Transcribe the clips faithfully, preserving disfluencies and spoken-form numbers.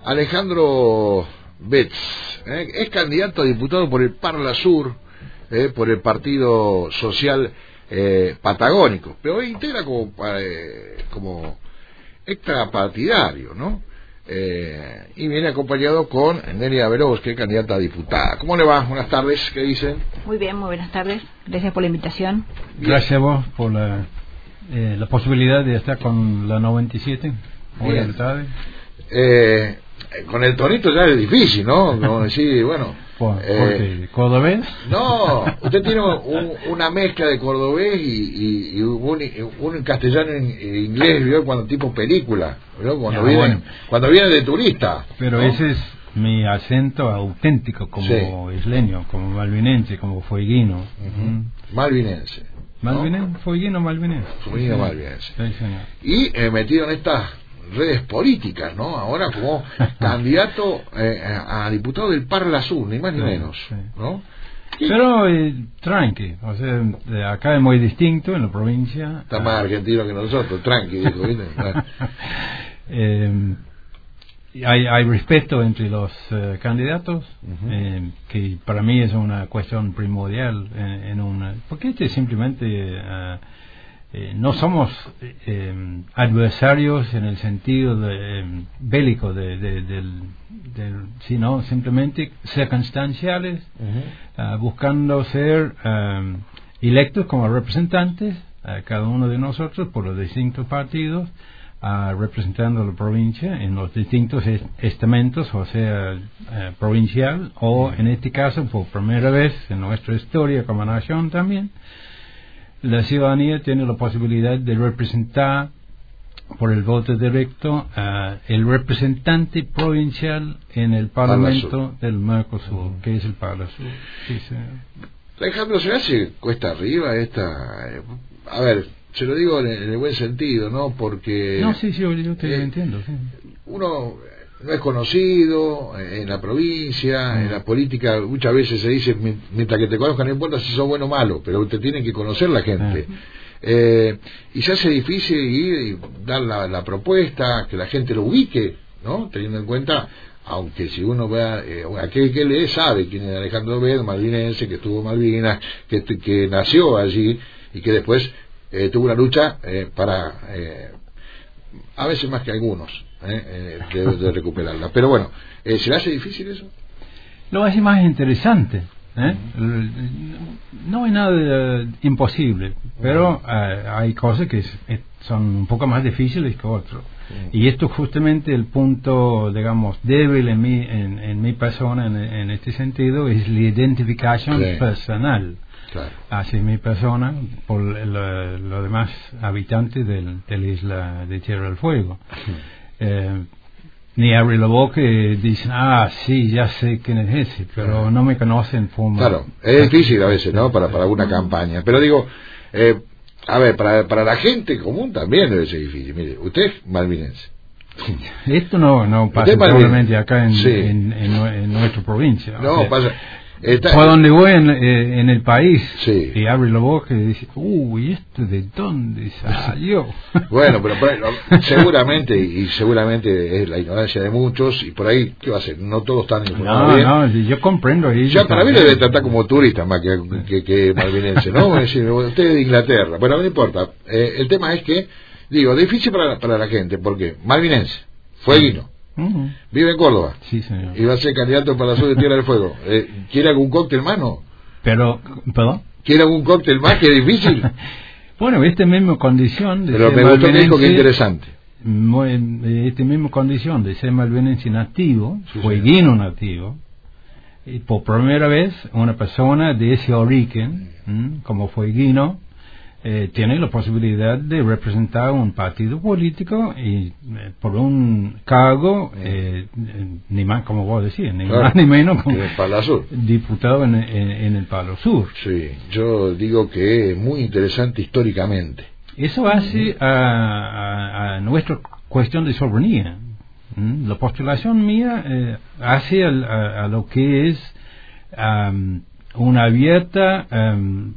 Alejandro Betz, ¿eh? es candidato a diputado por el Parla Sur, ¿eh? por el Partido Social eh, Patagónico, pero integra como, eh, como extrapartidario, ¿no? Eh, y viene acompañado con Nelia Veloz, que es candidata a diputada. ¿Cómo le va? Buenas tardes, ¿qué dicen? Muy bien, muy buenas tardes. Gracias por la invitación. Bien. Gracias a vos por la, eh, la posibilidad de estar con la noventa y siete hoy a la tarde. Eh, con el tonito ya es difícil, ¿no? Como decir, bueno. ¿Por, eh, ¿por ¿Cordobés? No, usted tiene un, una mezcla de cordobés y, y, y un, un castellano en inglés, ¿vio? Cuando tipo película, ¿vio? Cuando, ya, viene, bueno. cuando viene de turista. Pero ¿no? Ese es mi acento auténtico, como sí. isleño, como malvinense, como fueguino. Uh-huh. Uh-huh. Malvinense. Malvinense, ¿no? Fueguino malvinense. Fueguino sí, malvinense. Sí, y eh, metido en estas redes políticas, ¿no? Ahora como candidato eh, a diputado del Parla Sur, ni más ni menos, sí. ¿no? Y pero eh, tranqui, o sea, de acá es muy distinto en la provincia. Está más argentino que nosotros, tranqui, dijo, ¿viste? eh, hay, hay respeto entre los uh, candidatos, uh-huh. eh, que para mí es una cuestión primordial en, en una, porque este simplemente uh, Eh, no somos eh, adversarios en el sentido de, eh, bélico de, de, del, del, sino simplemente circunstanciales, uh-huh. uh, buscando ser um, electos como representantes, uh, cada uno de nosotros por los distintos partidos, uh, representando la provincia en los distintos est- estamentos, o sea, uh, provincial, o en este caso por primera vez en nuestra historia como nación también, la ciudadanía tiene la posibilidad de representar por el voto directo uh, el representante provincial en el Parlamento del Mercosur, uh-huh. que es el Parla Sur. Sí, sí. Alejandro, ¿se hace cuesta arriba esta? A ver, se lo digo en el buen sentido, ¿no? Porque... No, sí, sí, yo, yo te eh, entiendo. Sí. Uno no es conocido en la provincia, uh-huh. en la política muchas veces se dice, mientras que te conozcan no importa si sos bueno o malo, pero te tienen que conocer la gente. Uh-huh. Eh, y se hace difícil ir y dar la, la propuesta, que la gente lo ubique, ¿no? Teniendo en cuenta, aunque si uno vea, eh, aquel que lee sabe quién es Alejandro Betz, malvinense, que estuvo en Malvinas, que, que nació allí y que después eh, tuvo una lucha eh, para, eh, a veces más que algunos, eh, eh, de, de recuperarla. Pero bueno, eh, ¿se le hace difícil eso? Lo hace más interesante. ¿Eh? No hay nada uh, imposible, pero uh, hay cosas que es, es, son un poco más difíciles que otras. Y esto justamente el punto, digamos, débil en mi, en, en mi persona en, en este sentido es la identificación sí. personal claro. hacia mi persona por los demás habitantes del, de la isla de Tierra del Fuego. Sí. Eh, ni abre la boca y dicen, ah, sí, ya sé quién es ese, pero no me conocen. Forma claro, es difícil a veces, ¿no? Para, para una campaña. Pero digo, eh, a ver, para, para la gente común también debe ser difícil. Mire, usted es malvinense. Esto no, no pasa probablemente acá en, sí. en, en, en nuestra provincia. No, o sea, pasa... Está, por donde voy en, eh, en el país sí. y abre la boca y dice, uy, ¿esto de dónde salió? Bueno, pero por ahí, no, seguramente, y seguramente es la ignorancia de muchos, y por ahí, ¿qué va a hacer? No todos están informados no, bien. No, yo comprendo. Ya para mí le debe tratar como turista más que, que, que malvinense, ¿no? Es decir, usted es de Inglaterra. Bueno, no importa. Eh, el tema es que, digo, difícil para, para la gente, porque malvinense, fueguino. Uh-huh. Vive en Córdoba. Sí, señor. Y va a ser candidato para la Sur de Tierra del Fuego. Eh, ¿Quiere algún cóctel más, no? Pero, ¿perdón? ¿Quiere algún cóctel más? Que es difícil. Bueno, esta misma condición de pero ser me gustó que dijo que interesante. Esta misma condición de ser malvinense nativo, sí, fueguino sí. nativo, y por primera vez una persona de ese origen, ¿m? como fueguino, Eh, tiene la posibilidad de representar un partido político y eh, por un cargo eh, ni más, como vos decís, ni claro, más ni menos como el Parla Sur. Diputado en, en, en el Parla Sur. Sí, yo digo que es muy interesante históricamente. Eso hace uh-huh. a, a, a nuestra cuestión de soberanía. ¿Mm? La postulación mía eh, hace a, a, a lo que es um, una abierta um,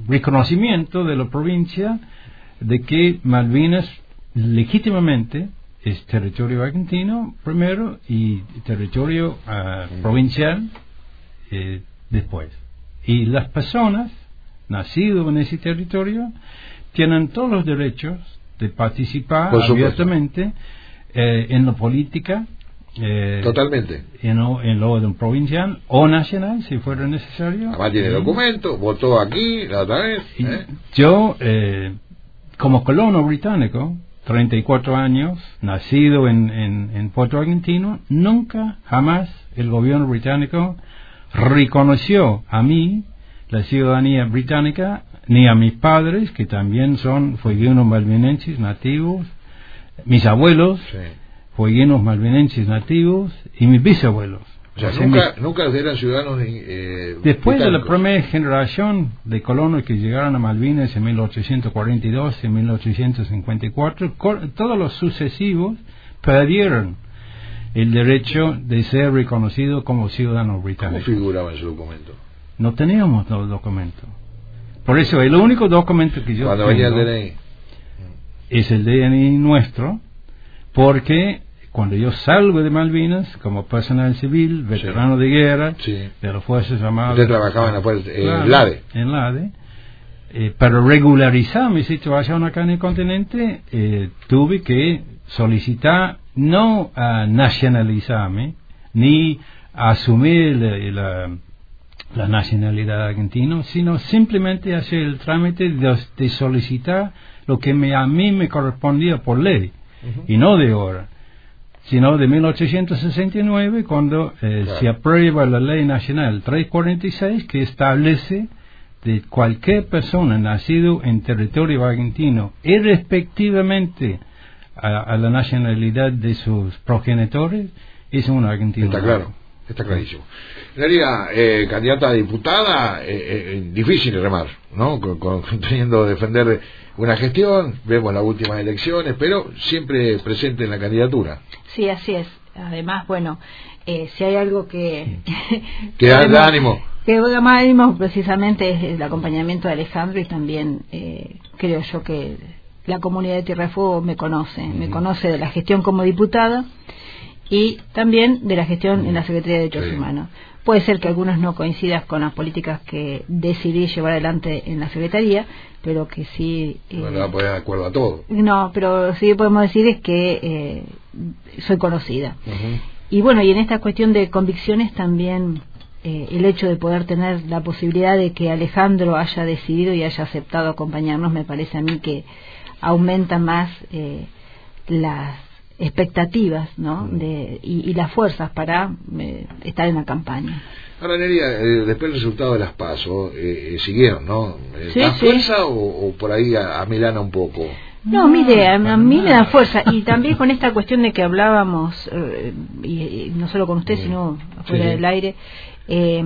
reconocimiento de la provincia de que Malvinas legítimamente es territorio argentino primero y territorio uh, provincial eh, después. Y las personas nacidas en ese territorio tienen todos los derechos de participar abiertamente eh, en la política. Eh, Totalmente. En lo, en lo de un provincial o nacional, si fuera necesario. Además tiene documento, votó aquí la otra vez. ¿eh? Yo, eh, como colono británico, treinta y cuatro años, nacido en, en, en Puerto Argentino, nunca, jamás el gobierno británico reconoció a mí la ciudadanía británica, ni a mis padres, que también son fueguinos malvinenses nativos, mis abuelos, sí. fueguinos malvinenses nativos, y mis bisabuelos. O sea, nunca, mis... nunca eran ciudadanos eh, Después británicos. De la primera generación de colonos que llegaron a Malvinas en mil ochocientos cuarenta y dos y mil ochocientos cincuenta y cuatro, todos los sucesivos perdieron el derecho de ser reconocidos como ciudadanos británicos. ¿Cómo figuraba en su documento? No teníamos los documentos. Por eso el único documento que yo Cuando tengo venía el D N I es el D N I nuestro, porque cuando yo salgo de Malvinas como personal civil, veterano sí. de guerra, sí. de las Fuerzas Armadas. Usted trabajaba en la fuerza, eh, claro, en la A D E. En la A D E. Eh, para regularizar mi situación acá en el continente, eh, tuve que solicitar no a nacionalizarme, ni a asumir la, la, la nacionalidad argentina, sino simplemente hacer el trámite de, de solicitar lo que me, a mí me correspondía por ley, uh-huh. y no de ahora, sino de mil ochocientos sesenta y nueve, cuando eh, claro. se aprueba la ley nacional trescientos cuarenta y seis, que establece de cualquier persona nacido en territorio argentino, irrespectivamente a, a la nacionalidad de sus progenitores, es un argentino. Está claro, está clarísimo. Neria, eh, candidata a diputada, eh, eh, difícil remar, ¿no? Con, con, teniendo que defender una gestión, vemos las últimas elecciones, pero siempre presente en la candidatura. Sí, así es. Además, bueno, eh, si hay algo que... que da, da ánimo. Que da más ánimo precisamente es el acompañamiento de Alejandro, y también eh, creo yo que la comunidad de Tierra del Fuego me conoce, uh-huh. me conoce de la gestión como diputada y también de la gestión uh-huh. en la Secretaría de Derechos sí. Humanos. Puede ser que algunos no coincidan con las políticas que decidí llevar adelante en la Secretaría, pero que sí... Eh, no le va a poner de acuerdo a todo. No, pero sí podemos decir es que eh, soy conocida. Uh-huh. Y bueno, y en esta cuestión de convicciones también eh, el hecho de poder tener la posibilidad de que Alejandro haya decidido y haya aceptado acompañarnos, me parece a mí que aumenta más eh, las expectativas, ¿no? De, y, y las fuerzas para eh, estar en la campaña. Ahora, Neria, eh, después del resultado de las PASO, eh, eh, siguieron, ¿no? Eh, sí, ¿Da sí. fuerza o, o por ahí a, a Milana un poco? No, mire, a, a mí me da fuerza, y también con esta cuestión de que hablábamos, eh, y, y no solo con usted, sino afuera sí. del aire, eh,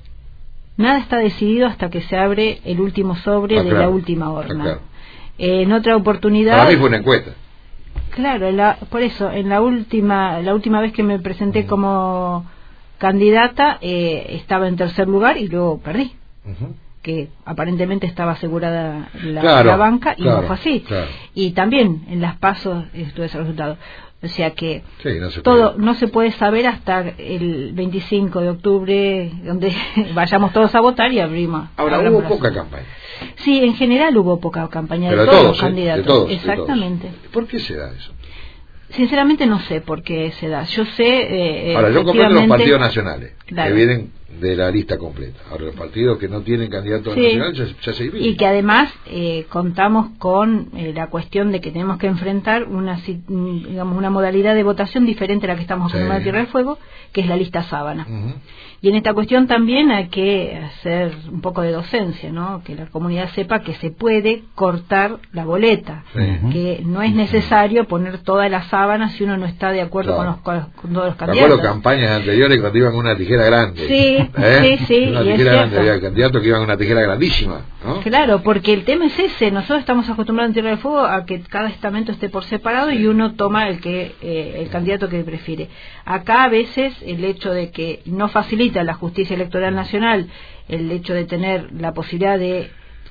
nada está decidido hasta que se abre el último sobre ah, de claro. la última horna. Ah, claro. eh, en otra oportunidad... Para mí fue una encuesta. Claro, la, por eso, en la última la última vez que me presenté uh-huh. como candidata, eh, estaba en tercer lugar y luego perdí. Uh-huh. Que aparentemente estaba asegurada la, claro, la banca, y claro, no fue así. Claro. Y también en las PASO estuve ese resultado. O sea que sí, no se todo puede. no se puede saber hasta el veinticinco de octubre, donde vayamos todos a votar y abrimos. Ahora, hubo poca campaña. Sí, en general hubo poca campaña. Pero de todos, todos los candidatos. ¿eh? De todos, exactamente. De todos. ¿Por qué se da eso? Sinceramente no sé por qué se da. Yo sé... Eh, Ahora, yo comprendo los partidos nacionales, claro. que vienen de la lista completa. Ahora, los partidos que no tienen candidatos sí. nacionales ya, ya se dividen. Y que además eh, contamos con eh, la cuestión de que tenemos que enfrentar una digamos una modalidad de votación diferente a la que estamos acostumbrados sí. en Tierra del Fuego, que es la lista sábana. Uh-huh. Y en esta cuestión también hay que hacer un poco de docencia, ¿no? Que la comunidad sepa que se puede cortar la boleta, uh-huh. que no es necesario poner toda la sábana si uno no está de acuerdo claro. con, los, con todos los candidatos. Me acuerdo campañas anteriores cuando iban con una tijera grande. Sí, ¿eh? sí, sí. Una y tijera es grande, había candidatos que iban con una tijera grandísima, ¿no? Claro, porque el tema es ese. Nosotros estamos acostumbrados en Tierra del Fuego a que cada estamento esté por separado sí. y uno toma el que eh, el candidato que prefiere. Acá a veces el hecho de que no facilita la justicia electoral nacional, el hecho de tener la posibilidad de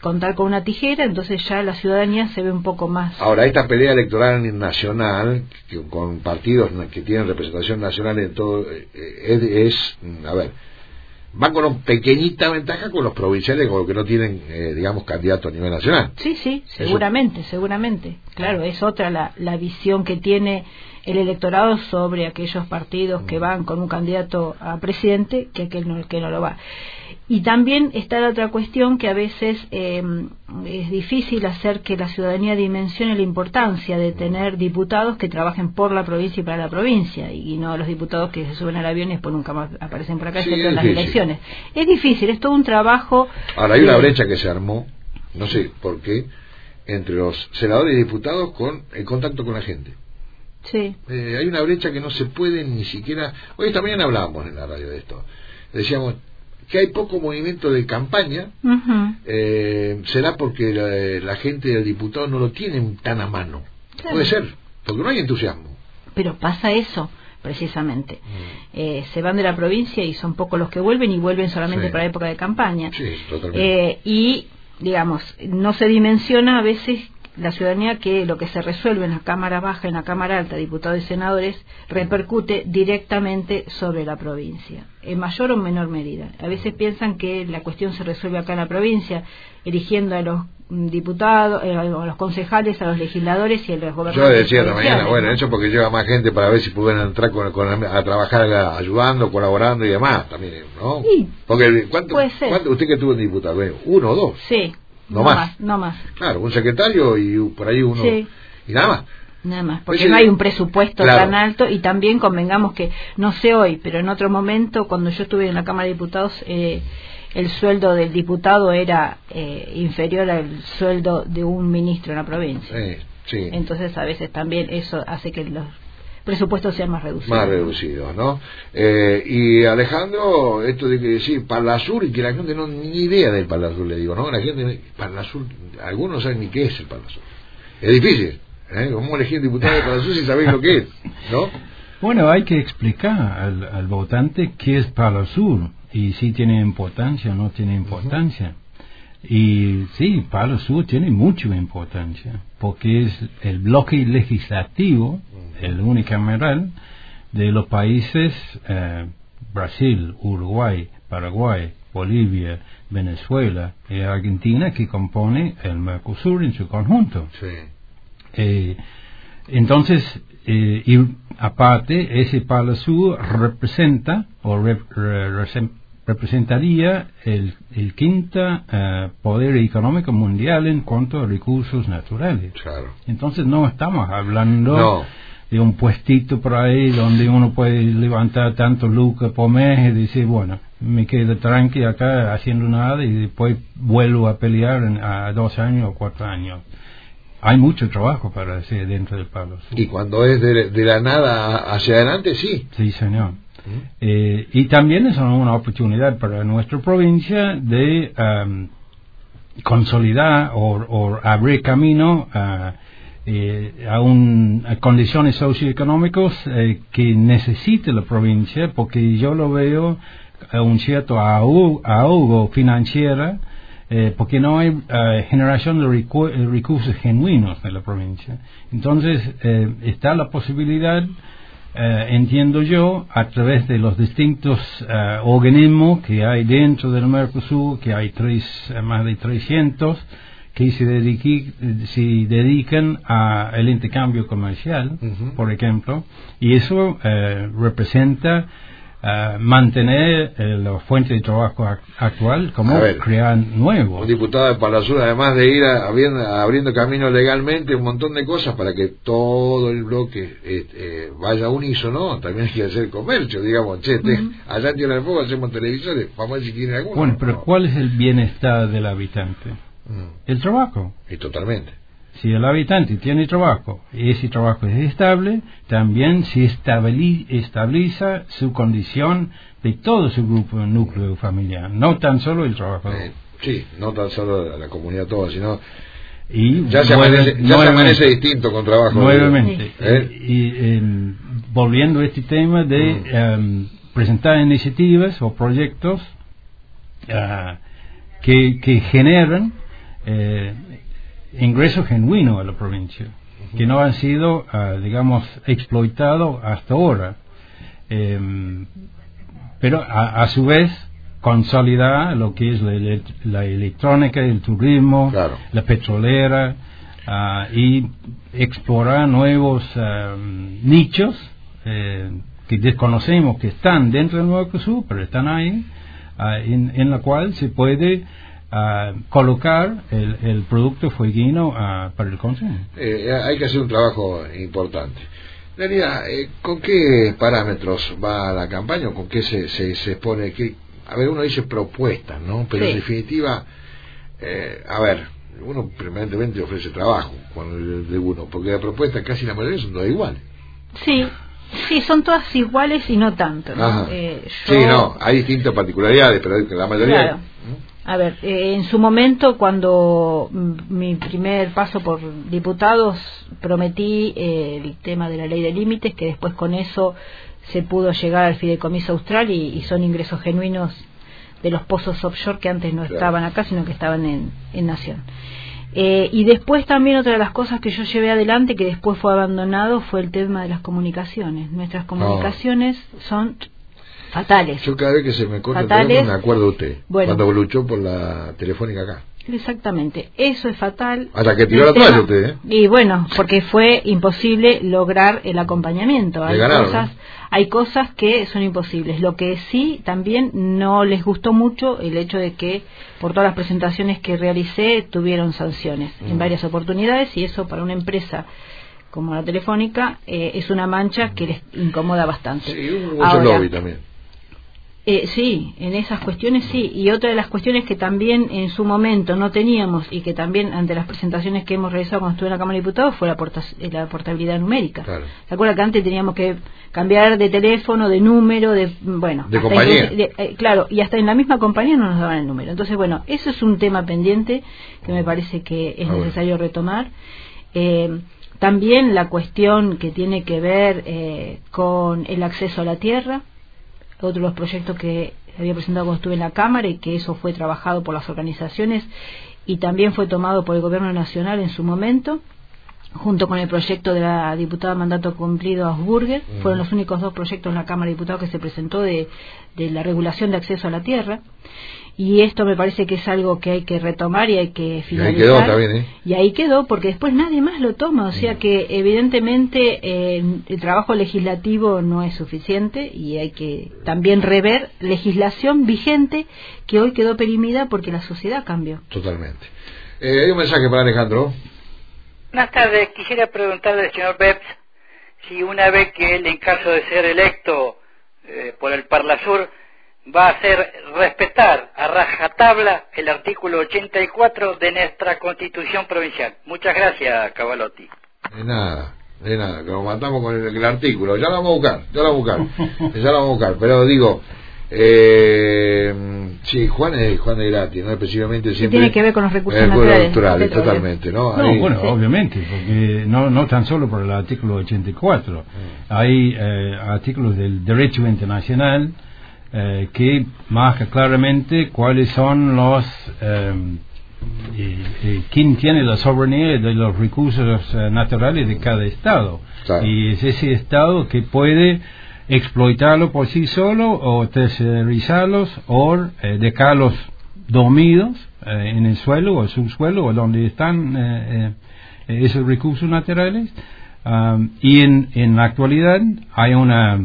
contar con una tijera, entonces ya la ciudadanía se ve un poco más. Ahora, esta pelea electoral nacional, que, con partidos que tienen representación nacional en todo, eh, es, es, a ver, van con una pequeñita ventaja con los provinciales, con los que no tienen, eh, digamos, candidato a nivel nacional. Sí, sí, seguramente, Eso. seguramente. Claro, es otra la, la visión que tiene el electorado sobre aquellos partidos que van con un candidato a presidente que aquel no, que no lo va. Y también está la otra cuestión que a veces eh, es difícil hacer que la ciudadanía dimensione la importancia de tener diputados que trabajen por la provincia y para la provincia, y no los diputados que se suben al avión y después nunca más aparecen por acá, sí, excepto en las elecciones. Es difícil, es todo un trabajo. Ahora, hay una brecha que se armó, no sé por qué, entre los senadores y diputados con el contacto con la gente. Sí. Eh, hay una brecha que no se puede ni siquiera. Hoy esta mañana hablábamos en la radio de esto. Decíamos que hay poco movimiento de campaña. Uh-huh. eh, será porque la, la gente del diputado no lo tienen tan a mano. Claro. Puede ser, porque no hay entusiasmo. Pero pasa eso, precisamente. Mm. Eh, se van de la provincia y son pocos los que vuelven, y vuelven solamente sí. para la época de campaña. Sí, totalmente. Eh, y, digamos, no se dimensiona a veces la ciudadanía que lo que se resuelve en la Cámara Baja, en la Cámara Alta, diputados y senadores, repercute directamente sobre la provincia, en mayor o menor medida. A veces piensan que la cuestión se resuelve acá en la provincia, eligiendo a los diputados, eh, a los concejales, a los legisladores y a los gobernadores. Yo decía esta mañana, bueno, eso porque lleva más gente para ver si pueden entrar con, con, a trabajar ayudando, colaborando y demás también, ¿no? Sí, porque ¿cuánto, ¿cuánto usted que tuvo en diputado? ¿Uno o dos? Sí. No, no más. más, no más. Claro, un secretario y por ahí uno. Sí. Y nada más. Nada más, porque pues, no hay un presupuesto claro. tan alto, y también convengamos que, no sé hoy, pero en otro momento, cuando yo estuve en la Cámara de Diputados, eh, el sueldo del diputado era eh, inferior al sueldo de un ministro en la provincia. Sí, sí. Entonces, a veces también eso hace que los presupuestos sean más reducidos. Más reducidos, ¿no? Eh, y Alejandro, esto de que decir Palasur, y que la gente no ni idea del Palasur, le digo, ¿no? La gente, Palasur, algunos no saben ni qué es el Palasur. Es difícil, ¿eh? ¿Cómo elegir diputado de Palasur si sabéis lo que es, ¿no? Bueno, hay que explicar al, al votante qué es Palasur, y si tiene importancia o no tiene importancia. Uh-huh. Y sí, Palasur tiene mucha importancia, porque es el bloque legislativo, el unicameral, de los países eh, Brasil, Uruguay, Paraguay, Bolivia, Venezuela y Argentina, que compone el Mercosur en su conjunto. Sí. Eh, entonces, eh, y aparte, ese Palasur representa, o rep, re, re, representaría el, el quinto uh, poder económico mundial en cuanto a recursos naturales. Claro. Entonces no estamos hablando no. de un puestito por ahí donde uno puede levantar tanto lucas por mes y decir, bueno, me quedo tranqui acá haciendo nada y después vuelvo a pelear en, a dos años o cuatro años. Hay mucho trabajo para hacer dentro del Palo Sur. Y cuando es de, de la nada hacia adelante, sí. Sí, señor. Eh, y también es una oportunidad para nuestra provincia de um, consolidar o, o abrir camino a, eh, a, un, a condiciones socioeconómicas eh, que necesite la provincia, porque yo lo veo a un cierto ahogo, ahogo financiero, eh, porque no hay uh, generación de recu- recursos genuinos en la provincia. Entonces eh, está la posibilidad, Uh, entiendo yo, a través de los distintos uh, organismos que hay dentro del Mercosur, que hay tres, uh, más de trescientos, que se, dediqui, se dedican al intercambio comercial, uh-huh. por ejemplo, y eso uh, representa uh, mantener uh, la fuente de trabajo ac- actual como ver, crear nuevo. Un diputado de Palasur, además de ir a, abriendo, abriendo camino legalmente, un montón de cosas para que todo el bloque eh, eh, vaya unísono, también hay que hacer comercio, digamos, che, te, uh-huh. allá en Tierra del Fuego hacemos televisores, vamos a ver si quieren alguno. Bueno, pero no. ¿Cuál es el bienestar del habitante? Uh-huh. El trabajo. Y totalmente. Si el habitante tiene trabajo y ese trabajo es estable, también se estabili- estabiliza su condición de todo su grupo núcleo familiar, no tan solo el trabajador. Eh, sí, no tan solo la comunidad toda, sino y ya se amanece, ya se amanece distinto con trabajo. Nuevamente, ¿Eh? y, y eh, volviendo a este tema de mm. um, presentar iniciativas o proyectos uh, que, que generan eh, ingresos genuinos a la provincia, uh-huh. que no han sido, uh, digamos, exploitados hasta ahora. Eh, pero a, a su vez consolidar lo que es la, la electrónica, el turismo, claro. la petrolera, uh, y explorar nuevos uh, nichos eh, que desconocemos, que están dentro del Mercosur, pero están ahí, uh, en, en la cual se puede uh, colocar el, el producto fueguino uh, para el consumo. Eh, hay que hacer un trabajo importante. Daniela, eh, ¿con qué parámetros va la campaña o con qué se, se, se expone? ¿Qué, a ver, uno dice propuestas, ¿no? Pero sí. En definitiva, eh, a ver, uno permanentemente ofrece trabajo cuando de uno, porque la propuesta casi la mayoría son todas iguales. Sí, sí, son todas iguales y no tanto, ¿no? Eh, yo... Sí, no, hay distintas particularidades, pero la mayoría... Claro. A ver, eh, en su momento, cuando mi primer paso por diputados, prometí eh, el tema de la ley de límites, que después con eso se pudo llegar al fideicomiso austral y, y son ingresos genuinos de los pozos offshore que antes no claro. estaban acá, sino que estaban en, en Nación. Eh, y después también otra de las cosas que yo llevé adelante, que después fue abandonado, fue el tema de las comunicaciones. Nuestras comunicaciones oh. son... fatales. Yo cada vez que se me corta el teléfono me acuerdo de usted, bueno, cuando luchó por la telefónica acá. Exactamente, eso es fatal. Hasta que tiró la toalla usted, ¿eh? Y bueno, porque fue imposible lograr el acompañamiento. Hay, ganaron, cosas, ¿no? hay cosas que son imposibles. Lo que sí también no les gustó mucho el hecho de que por todas las presentaciones que realicé tuvieron sanciones mm. en varias oportunidades, y eso para una empresa como la Telefónica eh, es una mancha que les incomoda bastante. Sí, un mucho lobby también. Eh, sí, en esas cuestiones sí. Y otra de las cuestiones que también en su momento no teníamos y que también ante las presentaciones que hemos realizado cuando estuve en la Cámara de Diputados fue la, porta, la portabilidad numérica. Claro. ¿Se acuerda que antes teníamos que cambiar de teléfono, de número, de bueno, de compañía? De, eh, claro, y hasta en la misma compañía no nos daban el número. Entonces, bueno, eso es un tema pendiente que me parece que es ah, necesario bueno. retomar. Eh, también la cuestión que tiene que ver eh, con el acceso a la tierra. Otro de los proyectos que había presentado cuando estuve en la Cámara, y que eso fue trabajado por las organizaciones y también fue tomado por el Gobierno Nacional en su momento, junto con el proyecto de la diputada mandato cumplido Ausburger. Mm. Fueron los únicos dos proyectos en la Cámara de Diputados que se presentó de, de la regulación de acceso a la tierra. Y esto me parece que es algo que hay que retomar y hay que finalizar. Y ahí quedó también, ¿eh? Y ahí quedó, porque después nadie más lo toma. O sea que evidentemente eh, el trabajo legislativo no es suficiente y hay que también rever legislación vigente que hoy quedó perimida porque la sociedad cambió. Totalmente. Eh, hay un mensaje para Alejandro. Buenas tardes. Quisiera preguntarle al señor Beps si una vez que él, en caso de ser electo eh, por el Parlasur, va a hacer respetar a rajatabla el artículo ochenta y cuatro de nuestra Constitución Provincial. Muchas gracias, Cavalotti. De nada, de nada, que nos matamos con el, el artículo. Ya lo vamos a buscar, ya lo vamos a buscar, ya lo vamos a buscar. Pero digo, eh, sí, Juan es Juan de gratis, no específicamente siempre. Tiene que ver con los recursos eh, naturales. naturales totalmente, ¿no? No, Ahí, bueno, sí. obviamente, porque no no tan solo por el artículo ochenta y cuatro. Mm. Hay eh, artículos del derecho internacional Eh, que marca claramente cuáles son los eh, eh, eh, quién tiene la soberanía de los recursos eh, naturales de cada estado, claro. Y es ese estado que puede explotarlo por sí solo o tercerizarlos o eh, dejarlos dormidos eh, en el suelo o subsuelo o donde están eh, eh, esos recursos naturales. Um, y en, en la actualidad hay una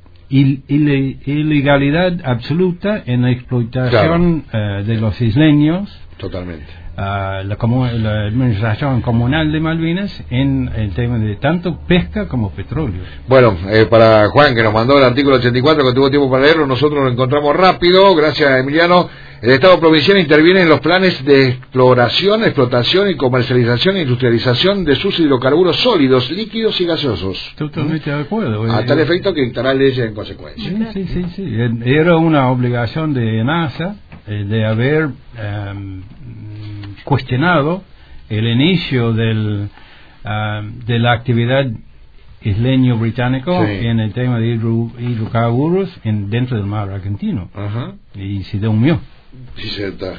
ilegalidad absoluta en la explotación claro. uh, de los isleños. Totalmente. Uh, la, comu- la administración comunal de Malvinas en el tema de tanto pesca como petróleo. Bueno, eh, para Juan, que nos mandó el artículo ochenta y cuatro, que tuvo tiempo para leerlo, nosotros lo encontramos rápido, gracias a Emiliano. El Estado provincial interviene en los planes de exploración, explotación y comercialización e industrialización de sus hidrocarburos sólidos, líquidos y gaseosos. Totalmente ¿Mm? de acuerdo. A eh, tal efecto que dictará leyes en consecuencia. Sí, sí, sí, sí. Era una obligación de NASA eh, de haber um, cuestionado el inicio del, uh, de la actividad isleño-británico sí. en el tema de hidro, hidrocarburos en, dentro del mar argentino. Uh-huh. Y se durmió. Sí, cierto.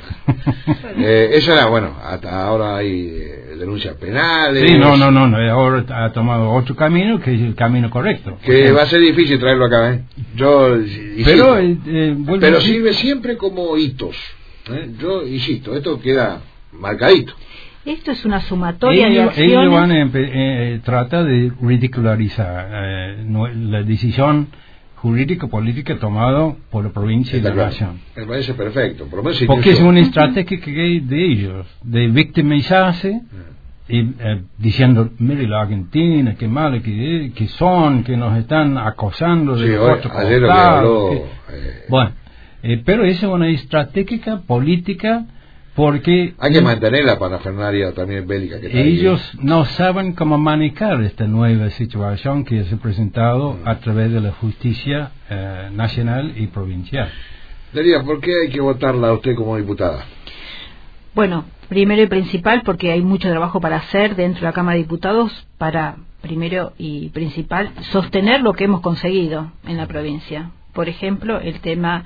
eh, eso era, bueno, hasta ahora hay eh, denuncias penales. Sí, no, no, no, no, ahora ha tomado otro camino que es el camino correcto. Que va a ser difícil traerlo acá, ¿eh? Yo, insisto, pero eh, eh, pero a sirve siempre como hitos. ¿eh? Yo insisto, esto queda marcadito. Esto es una sumatoria ellos, de acciones. Ellos van a eh, trata de ridicularizar eh, no, la decisión jurídico-política tomado por la provincia y la nación. Me parece perfecto. Por lo menos porque es una estrategia que de ellos, de victimizarse, mm. y, eh, diciendo, mire la Argentina, qué mal que, que son, que nos están acosando de sí, los cuatro costados. Eh. Bueno, eh, pero esa es una estrategia política porque hay que mantener la parafernalia también bélica que está ellos ahí. No saben cómo manejar esta nueva situación que se ha presentado mm. a través de la justicia eh, nacional y provincial. Daría, ¿por qué hay que votarla a usted como diputada? Bueno, primero y principal porque hay mucho trabajo para hacer dentro de la Cámara de Diputados para, primero y principal, sostener lo que hemos conseguido en la provincia. Por ejemplo, el tema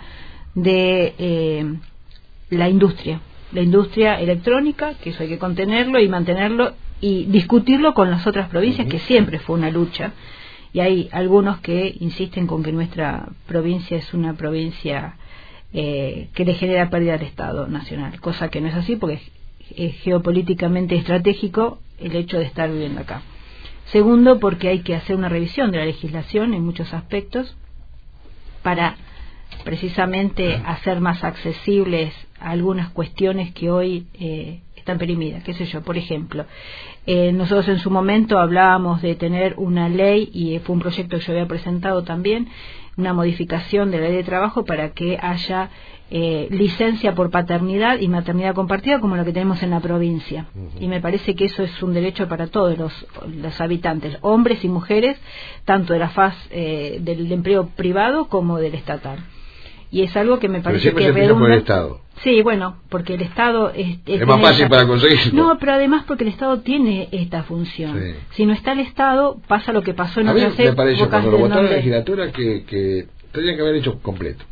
de eh, la industria. La industria electrónica, que eso hay que contenerlo y mantenerlo y discutirlo con las otras provincias, uh-huh. que siempre fue una lucha. Y hay algunos que insisten con que nuestra provincia es una provincia eh, que le genera pérdida al Estado nacional, cosa que no es así porque es, es geopolíticamente estratégico el hecho de estar viviendo acá. Segundo, porque hay que hacer una revisión de la legislación en muchos aspectos para precisamente hacer más accesibles algunas cuestiones que hoy eh, están perimidas, qué sé yo, por ejemplo, eh, nosotros en su momento hablábamos de tener una ley, y fue un proyecto que yo había presentado también, una modificación de la ley de trabajo para que haya eh, licencia por paternidad y maternidad compartida como lo que tenemos en la provincia. Uh-huh. Y me parece que eso es un derecho para todos los, los habitantes, hombres y mujeres, tanto de la faz eh, del empleo privado como del estatal. Y es algo que me parece pero siempre que se por el Estado. Sí, bueno, porque el Estado es, es, es más fácil esta... para conseguirlo. No, pero además porque el Estado tiene esta función. Sí. Si no está el Estado, pasa lo que pasó en otras épocas. A mí me pareció cuando lo votaron en la legislatura que, que tendrían que haber hecho completo.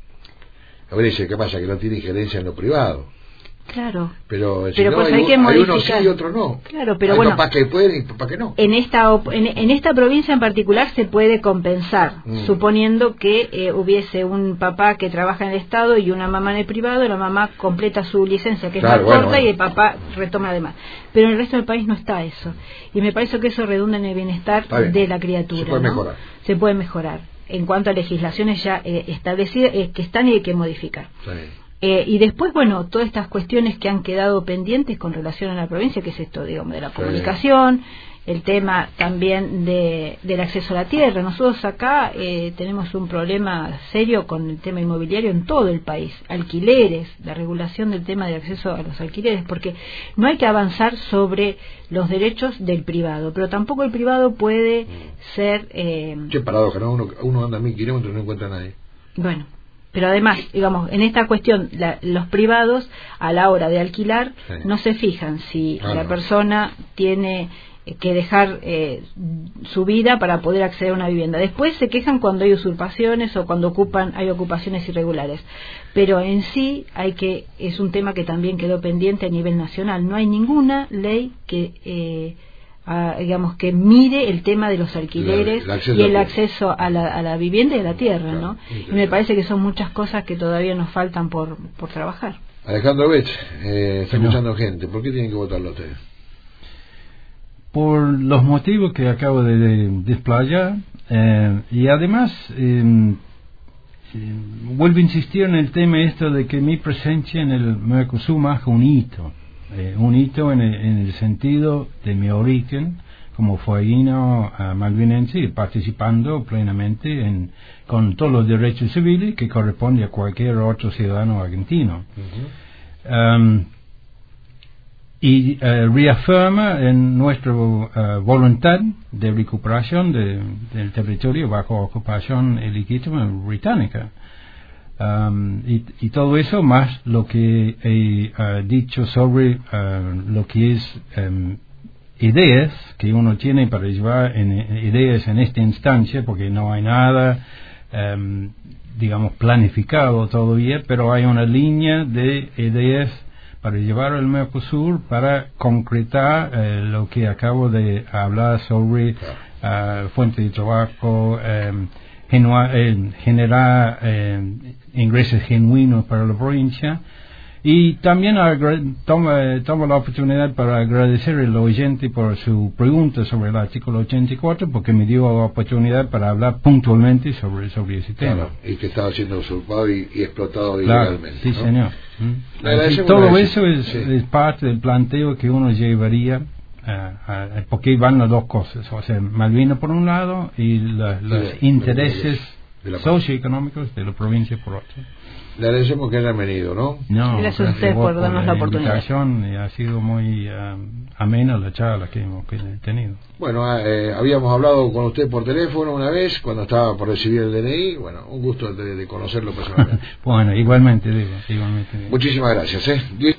A ver, dice, ¿qué pasa? Que no tiene injerencia en lo privado. Claro, pero, si pero no, pues hay, hay que hay modificar. Unos sí y otros no. Claro, pero hay bueno, para que pueden y para que no. En esta en, en esta provincia en particular se puede compensar, mm. suponiendo que eh, hubiese un papá que trabaja en el Estado y una mamá en el privado, la mamá completa su licencia, que claro, es más bueno, corta, bueno. y el papá retoma además. Pero en el resto del país no está eso. Y me parece que eso redunda en el bienestar de la criatura. Se puede ¿no? mejorar. Se puede mejorar. En cuanto a legislaciones ya eh, establecidas, eh, que están y hay que modificar. Sí. Eh, y después, bueno, todas estas cuestiones que han quedado pendientes con relación a la provincia, que es esto, digamos, de la comunicación, el tema también de, del acceso a la tierra. Nosotros acá eh, tenemos un problema serio con el tema inmobiliario en todo el país, alquileres, la regulación del tema de acceso a los alquileres, porque no hay que avanzar sobre los derechos del privado, pero tampoco el privado puede ser... Eh, Qué paradoja, ¿no? Uno, uno anda a mil kilómetros y no encuentra a nadie. Bueno. Pero además, digamos, en esta cuestión, la, los privados, a la hora de alquilar, sí. no se fijan si ah, la no. persona tiene eh, que dejar eh, su vida para poder acceder a una vivienda. Después se quejan cuando hay usurpaciones o cuando ocupan hay ocupaciones irregulares. Pero en sí hay que es un tema que también quedó pendiente a nivel nacional. No hay ninguna ley que... Eh, A, digamos que mire el tema de los alquileres la, el y el acceso a la, a la vivienda y a la tierra, claro, ¿no? Y me parece que son muchas cosas que todavía nos faltan por, por trabajar. Alejandro Bech, eh, está escuchando gente. ¿Por qué tienen que votarlo ustedes? Por los motivos que acabo de, de desplayar eh, y además eh, eh, vuelvo a insistir en el tema esto de que mi presencia en el Mercosur marca un hito. Eh, un hito en el, en el sentido de mi origen como fueguino uh, malvinense y participando plenamente en, con todos los derechos civiles que corresponde a cualquier otro ciudadano argentino. Uh-huh. Um, y uh, reafirma en nuestra uh, voluntad de recuperación de, del territorio bajo ocupación ilegítima británica. Um, y, y todo eso más lo que he uh, dicho sobre uh, lo que es um, ideas que uno tiene para llevar en, en ideas en esta instancia, porque no hay nada um, digamos, planificado todavía, pero hay una línea de ideas para llevar el Mercosur para concretar eh, lo que acabo de hablar sobre uh, fuente de trabajo, eh, genua, eh, generar eh, ingresos genuinos para la provincia. Y también tomo, tomo la oportunidad para agradecer al oyente por su pregunta sobre el artículo ochenta y cuatro, porque me dio la oportunidad para hablar puntualmente sobre, sobre ese tema. Claro, y que estaba siendo usurpado y, y explotado claro, ilegalmente. Sí, ¿no? señor. ¿Mm? Y todo eso es, sí. es parte del planteo que uno llevaría, uh, uh, porque van las dos cosas, o sea, Malvinas por un lado y la, los sí, intereses de la socioeconómicos de la provincia por otro. Le agradecemos que hayan venido, ¿no? No, gracias a ustedes por darnos la, la oportunidad. Y ha sido muy um, amena la charla que hemos que tenido. Bueno, eh, habíamos hablado con usted por teléfono una vez cuando estaba por recibir el D N I. Bueno, un gusto de, de conocerlo personalmente. Bueno, igualmente digo, igualmente digo. Muchísimas gracias, ¿eh?